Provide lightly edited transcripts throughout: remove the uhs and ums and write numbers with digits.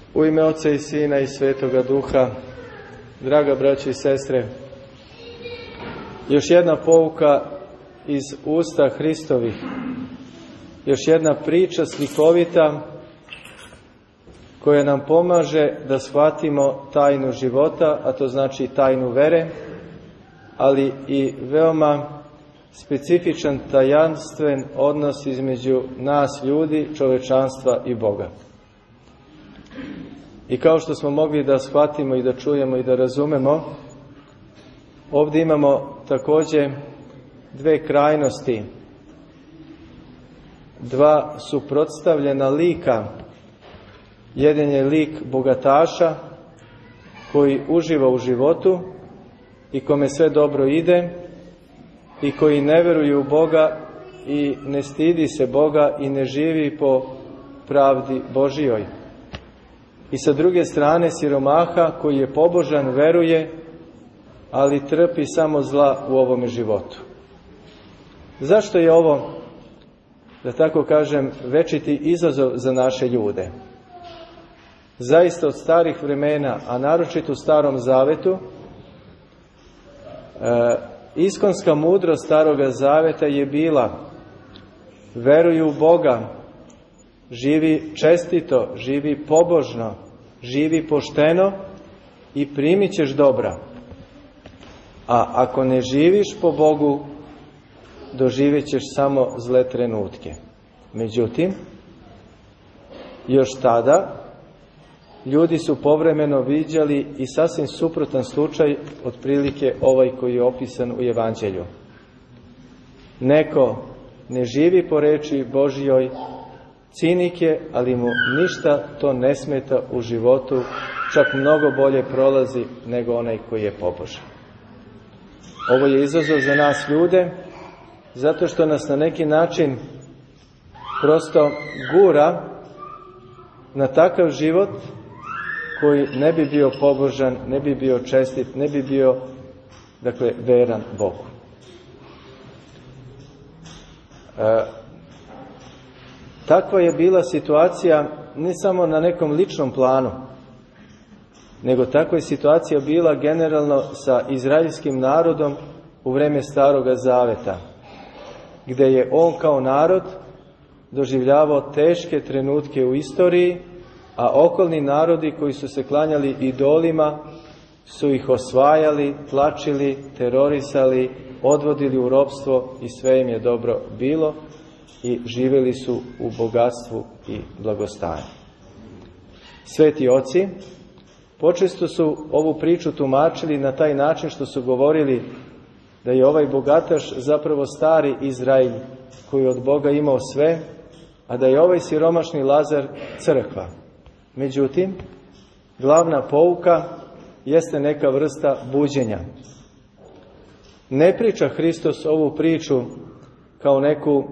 U ime Oca i Sina i Svetoga Duha, draga braće i sestre, još jedna pouka iz usta Hristovih, još jedna priča slikovita koja nam pomaže da shvatimo tajnu života, a to znači tajnu vere, ali i veoma specifičan tajanstven odnos između nas ljudi, čovečanstva i Boga. I kao što smo mogli da shvatimo i da čujemo i da razumemo, ovdje imamo također dve krajnosti, dva suprotstavljena lika. Jedan je lik bogataša koji uživa u životu i kome sve dobro ide i koji ne veruje u Boga i ne stidi se Boga i ne živi po pravdi Božijoj. I sa druge strane siromaha koji je pobožan, veruje, ali trpi samo zla u ovome životu. Zašto je ovo, da tako kažem, večiti izazov za naše ljude? Zaista od starih vremena, a naročito u Starom Zavetu, iskonska mudrost Staroga Zaveta je bila: veruj u Boga, živi čestito, živi pobožno, živi pošteno i primit ćeš dobra. A ako ne živiš po Bogu, doživjet ćeš samo zle trenutke. Međutim, još tada ljudi su povremeno viđali i sasvim suprotan slučaj, otprilike ovaj koji je opisan u Evanđelju. Neko ne živi po reči Božjoj, cinik je, ali mu ništa to ne smeta u životu, čak mnogo bolje prolazi nego onaj koji je pobožan. Ovo je izazov za nas ljude, zato što nas na neki način prosto gura na takav život koji ne bi bio pobožan, ne bi bio čestit, ne bi bio, dakle, veran Bogu. Takva je bila situacija ne samo na nekom ličnom planu, nego takva je situacija bila generalno sa izraelskim narodom u vreme Staroga Zaveta, gdje je on kao narod doživljavao teške trenutke u istoriji, a okolni narodi koji su se klanjali idolima su ih osvajali, tlačili, terorisali, odvodili u ropstvo i sve im je dobro bilo i živjeli su u bogatstvu i blagostanju. Sveti oci počesto su ovu priču tumačili na taj način što su govorili da je ovaj bogataš zapravo stari Izrael koji od Boga imao sve, a da je ovaj siromašni Lazar crkva. Međutim, glavna pouka jeste neka vrsta buđenja. Ne priča Hristos ovu priču kao neku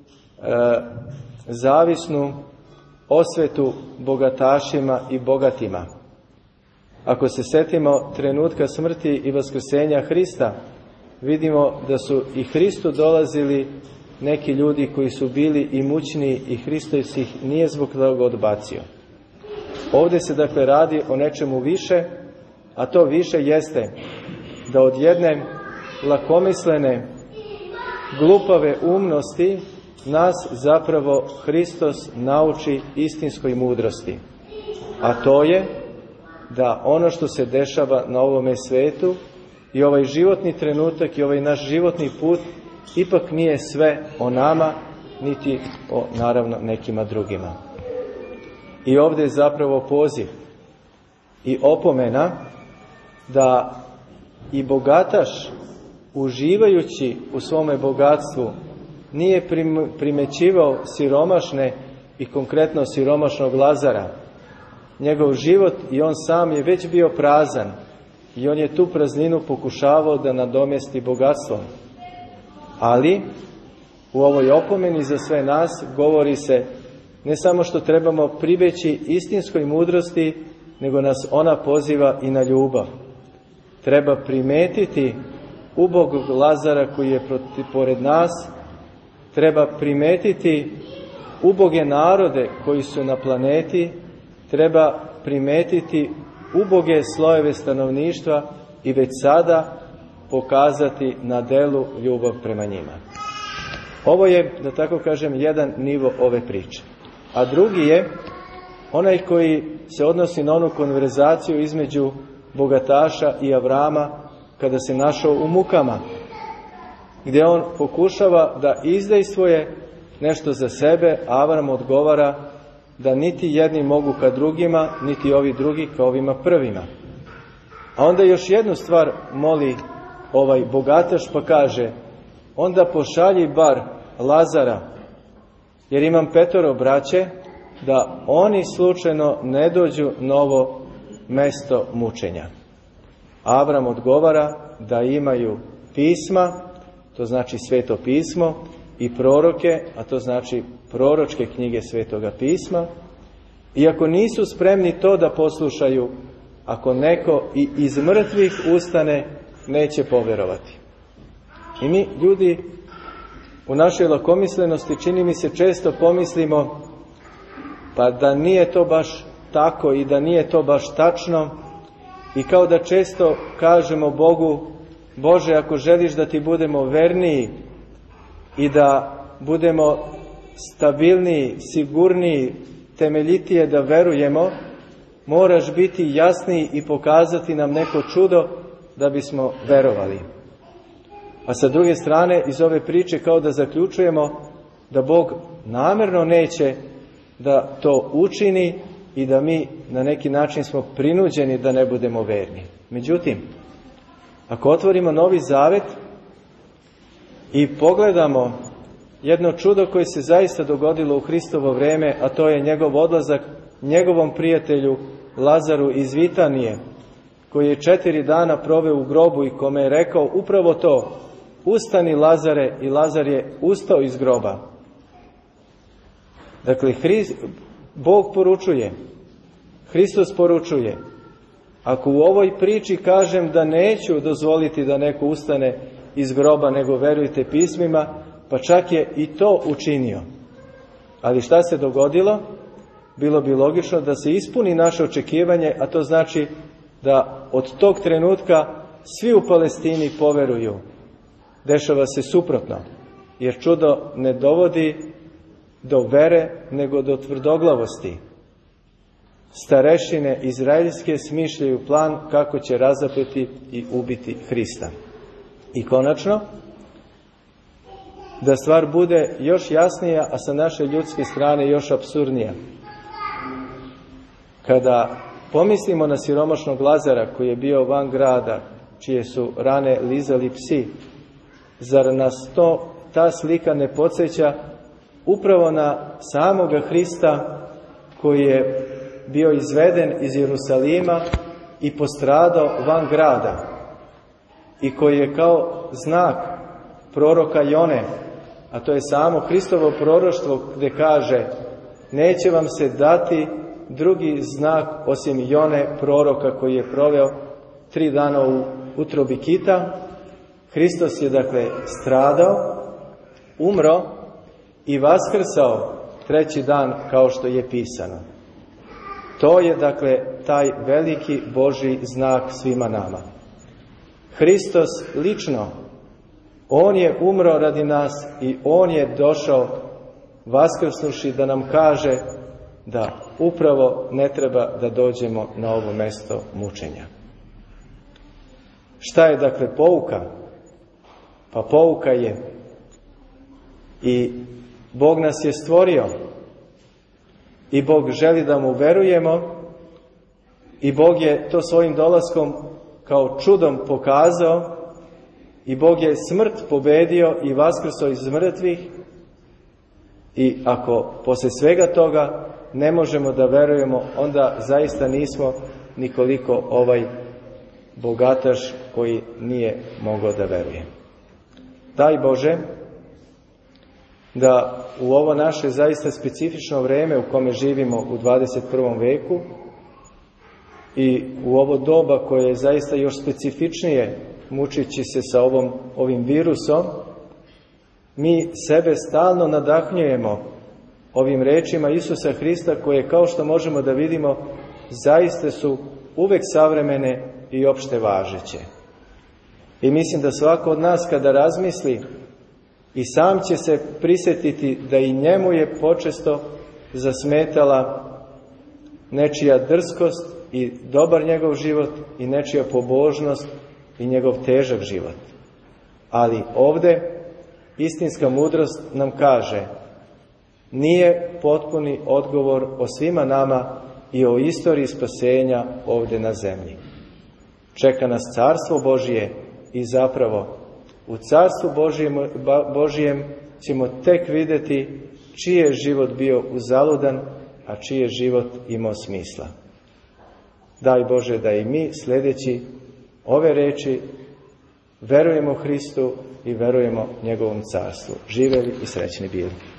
zavisnu osvetu bogatašima i bogatima. Ako se setimo trenutka smrti i vaskrsenja Hrista, vidimo da su i Hristu dolazili neki ljudi koji su bili imućniji i Hristos ih nije zbog toga odbacio. Ovdje se dakle radi o nečemu više, a to više jeste da od jedne lakomislene, glupave umnosti nas zapravo Hristos nauči istinskoj mudrosti. A to je da ono što se dešava na ovome svetu i ovaj životni trenutak i ovaj naš životni put ipak nije sve o nama, niti o naravno nekima drugima. I ovdje je zapravo poziv i opomena da i bogataš, uživajući u svome bogatstvu, nije primećivao siromašne i konkretno siromašnog Lazara. Njegov život i on sam je već bio prazan i on je tu prazninu pokušavao da nadomjesti bogatstvom. Ali u ovoj opomeni za sve nas govori se ne samo što trebamo pribeći istinskoj mudrosti, nego nas ona poziva i na ljubav. Treba primetiti ubogog Lazara koji je pored nas, treba primetiti uboge narode koji su na planeti, treba primetiti uboge slojeve stanovništva i već sada pokazati na delu ljubav prema njima. Ovo je, da tako kažem, jedan nivo ove priče. A drugi je onaj koji se odnosi na onu konverzaciju između bogataša i Avrama kada se našao u mukama, gdje on pokušava da izdejstvuje nešto za sebe, a Avram odgovara da niti jedni mogu ka drugima, niti ovi drugi ka ovima prvima. A onda još jednu stvar moli ovaj bogataš, pa kaže: onda pošalji bar Lazara, jer imam 5 braće, da oni slučajno ne dođu na ovo mesto mučenja. Avram odgovara da imaju pisma, to znači Sveto pismo, i proroke, a to znači proročke knjige Svetoga pisma. I ako nisu spremni to da poslušaju, ako neko i iz mrtvih ustane, neće povjerovati. I mi, ljudi, u našoj lakomislenosti, čini mi se, često pomislimo pa da nije to baš tako i da nije to baš tačno, i kao da često kažemo Bogu: Bože, ako želiš da ti budemo verniji i da budemo stabilniji, sigurniji, temeljitije da verujemo, moraš biti jasniji i pokazati nam neko čudo da bismo verovali. A sa druge strane, iz ove priče kao da zaključujemo da Bog namjerno neće da to učini i da mi na neki način smo prinuđeni da ne budemo verni. Međutim, ako otvorimo Novi Zavet i pogledamo jedno čudo koje se zaista dogodilo u Hristovo vrijeme, a to je njegov odlazak njegovom prijatelju Lazaru iz Vitanije, koji je 4 dana proveo u grobu i kome je rekao upravo to: ustani Lazare, i Lazar je ustao iz groba. Dakle, Bog poručuje, Hristos poručuje: ako u ovoj priči kažem da neću dozvoliti da neko ustane iz groba, nego verujte pismima, pa čak je i to učinio. Ali šta se dogodilo? Bilo bi logično da se ispuni naše očekivanje, a to znači da od tog trenutka svi u Palestini poveruju. Dešava se suprotno, jer čudo ne dovodi do vere, nego do tvrdoglavosti. Starešine izraelske smišljaju plan kako će razapeti i ubiti Hrista. I konačno, da stvar bude još jasnija, a sa naše ljudske strane još apsurdnija. Kada pomislimo na siromašnog Lazara koji je bio van grada, čije su rane lizali psi, zar nas ta slika ne podsjeća upravo na samoga Hrista koji je bio izveden iz Jerusalima i postradao van grada, i koji je kao znak proroka Jone, a to je samo Hristovo proroštvo gdje kaže: neće vam se dati drugi znak osim Jone proroka koji je proveo 3 dana u utrobi kita. Hristos je dakle stradao, umro i vaskrsao 3. dan kao što je pisano. To je dakle taj veliki Božji znak svima nama. Hristos lično, On je umro radi nas i On je došao vaskrsnuši da nam kaže da upravo ne treba da dođemo na ovo mesto mučenja. Šta je dakle pouka? Pa pouka je i Bog nas je stvorio i Bog želi da mu verujemo i Bog je to svojim dolaskom kao čudom pokazao i Bog je smrt pobedio i vaskrsao iz mrtvih. I ako poslije svega toga ne možemo da verujemo, onda zaista nismo nikoliko ovaj bogataš koji nije mogao da veruje. Daj Bože da u ovo naše zaista specifično vrijeme u kome živimo u 21. veku i u ovo doba koje je zaista još specifičnije mučići se sa ovim virusom, mi sebe stalno nadahnjujemo ovim rečima Isusa Hrista koje, kao što možemo da vidimo, zaista su uvek savremene i opšte važeće. I mislim da svako od nas kada razmisli i sam će se prisjetiti da i njemu je počesto zasmetala nečija drskost i dobar njegov život i nečija pobožnost i njegov težak život. Ali ovde istinska mudrost nam kaže, nije potpuni odgovor o svima nama i o istoriji spasenja ovde na zemlji. Čeka nas carstvo Božije i zapravo u carstvu Božijem ćemo tek vidjeti čiji je život bio uzaludan, a čiji je život imao smisla. Daj Bože da i mi sljedeći ove reči verujemo Hristu i verujemo njegovom carstvu. Živjeli i srećni bili.